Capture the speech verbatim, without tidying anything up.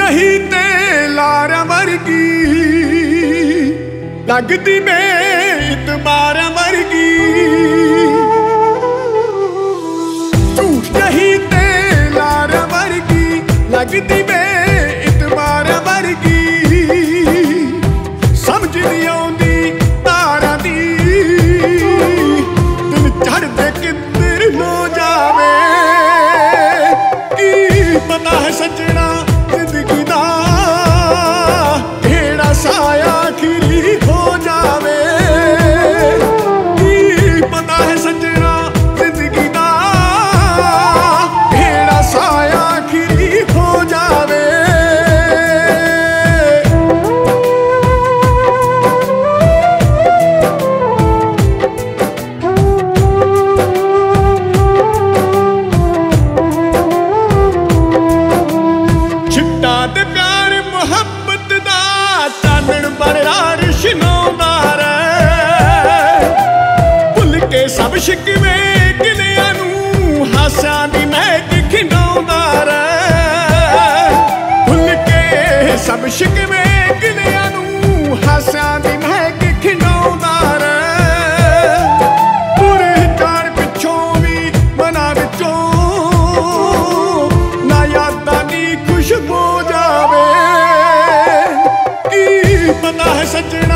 नहीं ते लारा वर्गी लगदी बेइतबार वर्गी। झूठ नहीं ते लारा वर्गी लगदी बेइतबार वर्गी। समझ नहीं आउंदी तारा दी दिन चढ़दे किधर नो जावे। की पता है सजना जिंदगी दा केड़ा साया आखिरी हो जावे। की पता है सजना जिंदगी दा केड़ा साया आखिरी हो जावे। छिट्टा ते प्यार मुहब्बत दा चानण बड़ा रिश्नौंदा रे। भुल के सब शिकवे गिलियां नूं हासां दी महक खिंडौंदा रे। भुल के सब शिकवे गिलियां नूं हासां दी महक खिंडौंदा रे। बुरे कार पिछों भी मना विचों ना यादां दी खुशबू जावे। की पता है सजना